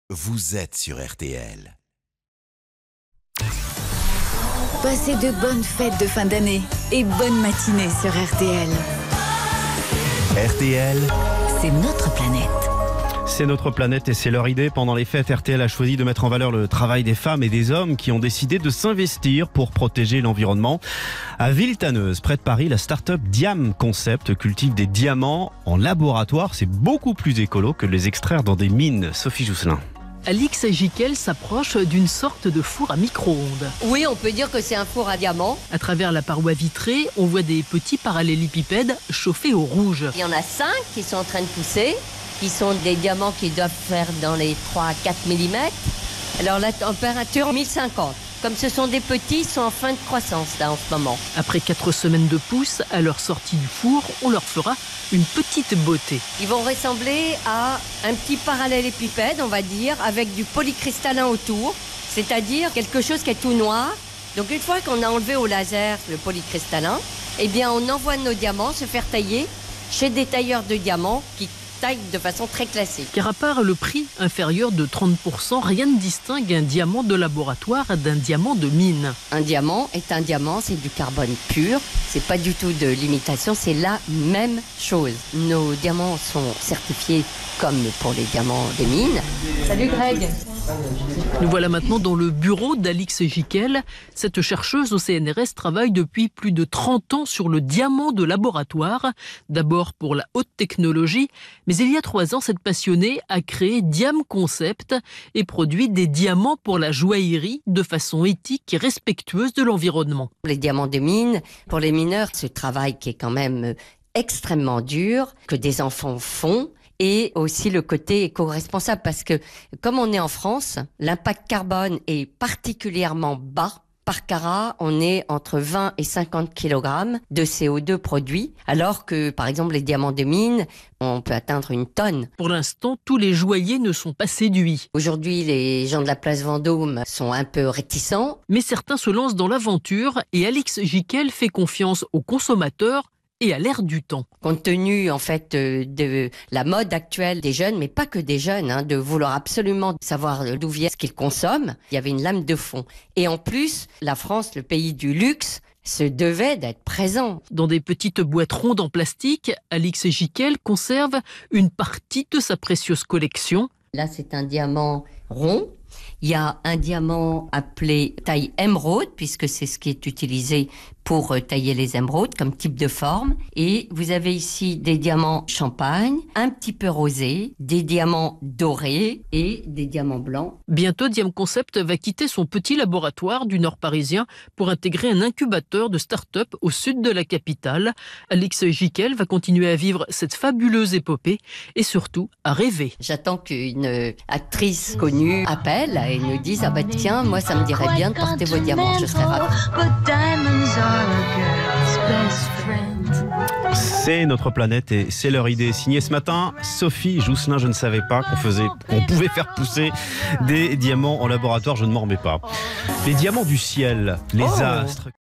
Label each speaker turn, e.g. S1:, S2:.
S1: vous êtes sur RTL.
S2: Passez de bonnes fêtes de fin d'année et bonne matinée sur RTL.
S1: RTL,
S2: C'est notre planète.
S3: C'est notre planète et c'est leur idée. Pendant les fêtes, RTL a choisi de mettre en valeur le travail des femmes et des hommes qui ont décidé de s'investir pour protéger l'environnement. À Villetaneuse, près de Paris, la start-up Diam Concept cultive des diamants en laboratoire. C'est beaucoup plus écolo que de les extraire dans des mines. Sophie Jousselin.
S4: Alix Jiquel s'approche d'une sorte de four à micro-ondes.
S5: Oui, on peut dire que c'est un four à diamants.
S4: À travers la paroi vitrée, on voit des petits parallélépipèdes chauffés au rouge.
S5: Il y en a 5 qui sont en train de pousser, qui sont des diamants qui doivent faire dans les 3 à 4 mm. Alors la température 1050. Comme ce sont des petits, ils sont en fin de croissance là en ce moment.
S4: Après 4 semaines de pousse, à leur sortie du four, on leur fera une petite beauté.
S5: Ils vont ressembler à un petit parallélépipède, on va dire, avec du polycristallin autour, c'est-à-dire quelque chose qui est tout noir. Donc une fois qu'on a enlevé au laser le polycristallin, eh bien on envoie nos diamants se faire tailler chez des tailleurs de diamants qui taillent de façon très classique.
S4: Car à part le prix inférieur de 30%, rien ne distingue un diamant de laboratoire d'un diamant de mine.
S5: Un diamant est un diamant, c'est du carbone pur, c'est pas du tout de l'imitation, c'est la même chose. Nos diamants sont certifiés comme pour les diamants des mines. Salut Greg.
S4: Nous voilà maintenant dans le bureau d'Alix Jiquel. Cette chercheuse au CNRS travaille depuis plus de 30 ans sur le diamant de laboratoire. D'abord pour la haute technologie, mais il y a 3 ans, cette passionnée a créé Diam Concept et produit des diamants pour la joaillerie de façon éthique et respectueuse de l'environnement.
S5: Les diamants des mines, pour les mineurs, ce travail qui est quand même extrêmement dur, que des enfants font. Et aussi le côté éco-responsable, parce que comme on est en France, l'impact carbone est particulièrement bas. Par carat, on est entre 20 et 50 kg de CO2 produits, alors que, par exemple, les diamants de mine, on peut atteindre 1 tonne.
S4: Pour l'instant, tous les joailliers ne sont pas séduits.
S5: Aujourd'hui, les gens de la place Vendôme sont un peu réticents.
S4: Mais certains se lancent dans l'aventure et Alix Jiquel fait confiance aux consommateurs et à l'ère du temps.
S5: Compte tenu en fait de la mode actuelle des jeunes, mais pas que des jeunes, de vouloir absolument savoir d'où vient ce qu'ils consomment, il y avait une lame de fond. Et en plus, la France, le pays du luxe, se devait d'être présent.
S4: Dans des petites boîtes rondes en plastique, Alix Jiquel conserve une partie de sa précieuse collection.
S5: Là, c'est un diamant rond. Il y a un diamant appelé taille émeraude, puisque c'est ce qui est utilisé pour tailler les émeraudes comme type de forme. Et vous avez ici des diamants champagne, un petit peu rosés, des diamants dorés et des diamants blancs.
S4: Bientôt, Diam Concept va quitter son petit laboratoire du nord parisien pour intégrer un incubateur de start-up au sud de la capitale. Alix Jiquel va continuer à vivre cette fabuleuse épopée et surtout à rêver.
S5: J'attends qu'une actrice connue appelle et nous dise « Ah bah tiens, moi ça me dirait bien de porter vos diamants, je serais ravie. »
S3: C'est notre planète et c'est leur idée. Signée ce matin, Sophie Jousselin. Je ne savais pas qu'on pouvait faire pousser des diamants en laboratoire. Je ne m'en remets pas. Les diamants du ciel, les astres.